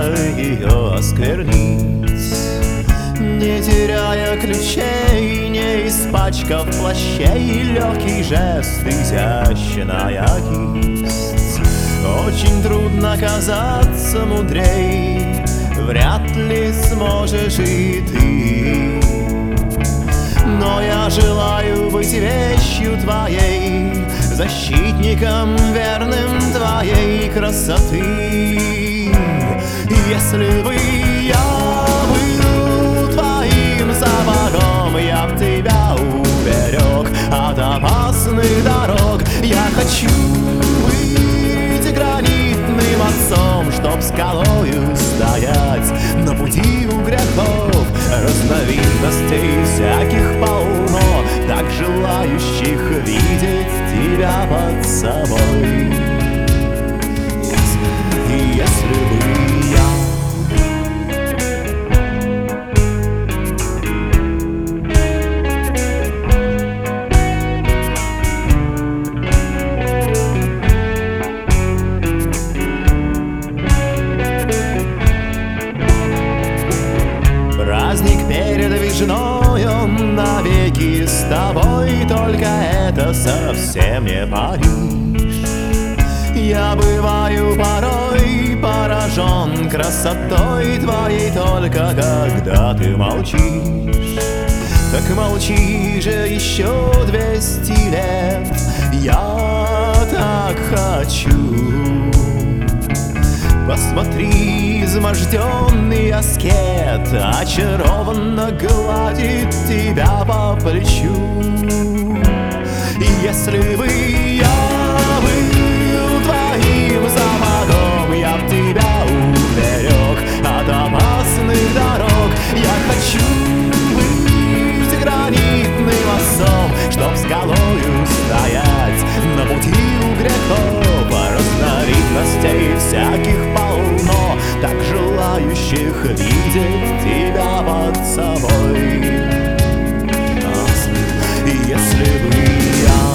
ее осквернить. Не теряя ключей, не испачкав плащей, легкий жест, изящная кисть. Очень трудно казаться мудрей, вряд ли сможешь и ты. Но я желаю быть вещью твоей, защитником верным твоей красоты. Если бы я был твоим сапогом, я б тебя уберег от опасных дорог. Я хочу быть гранитным отцом, чтоб скалою стоять на пути у грехов. Разновидностей всяких полно, так желающих видеть тебя под собой. Если бы я праздник передвижной, он навеки с тобой, только это совсем не Париж. Я бываю порой поражен красотой твоей, только когда ты молчишь. Так молчи же еще 200 лет, я так хочу. Посмотри, изможденный аскет очарованно гладит тебя по плечу. И если бы я был твоим сапогом, я б тебя уберег от опасных дорог. Я хочу быть гранитным отцом, чтоб скалою стоять на пути у грехов. Разновидностей всяких полно, так желающих видеть тебя под собой. Если бы я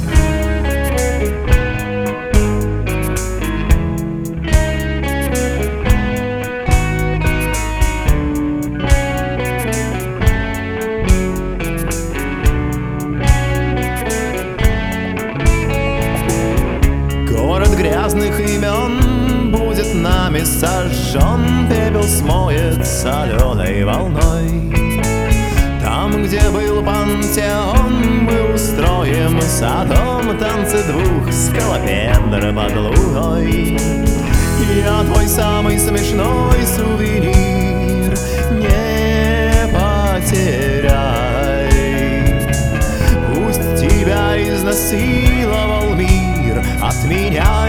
город грязных имен будет нами сожжен, пепел смоет соленой волной. Там, где был пантеон, мы устроим садом танцы двух скалопендр под луной. Я твой самый смешной сувенир, не потеряй. Пусть тебя изнасиловал мир, от меня